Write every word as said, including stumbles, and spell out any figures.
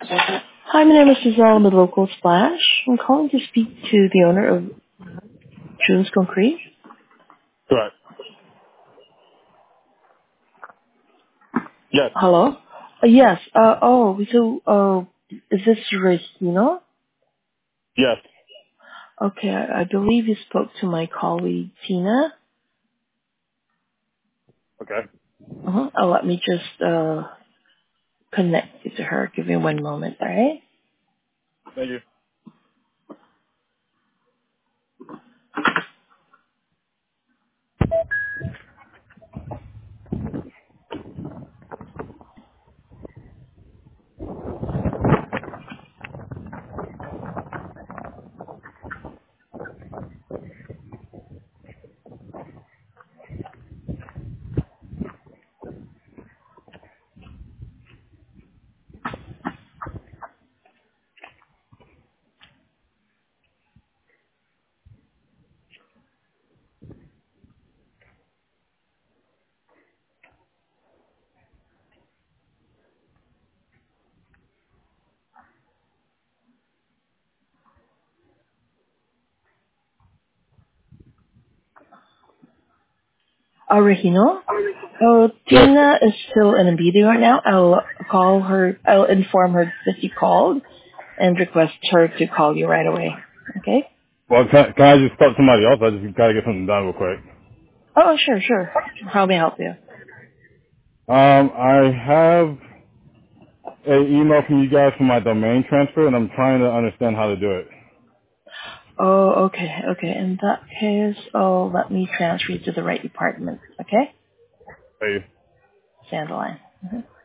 Hi, my name is Giselle, the local Splash. I'm calling to speak to the owner of June's Concrete. Correct. Yes. Hello? Uh, yes. Uh, oh, so, uh, is this Regina? Yes. Okay, I, I believe you spoke to my colleague Tina. Okay. Uh-huh. Oh, let me just uh connect you to her. Give me one moment, alright? Thank you. Uh, Regina? Oh, Yes. Tina is still in a meeting right now. I'll call her, I'll inform her that you called and request her to call you right away. Okay? Well, can, can I just talk to somebody else? I just gotta get something done real quick. Oh, sure, sure. How may I help you? Um, I have an email from you guys for my domain transfer, and I'm trying to understand how to do it. Oh, okay, okay. In that case, oh, let me transfer you to the right department. Okay? Hey. Stay on the line.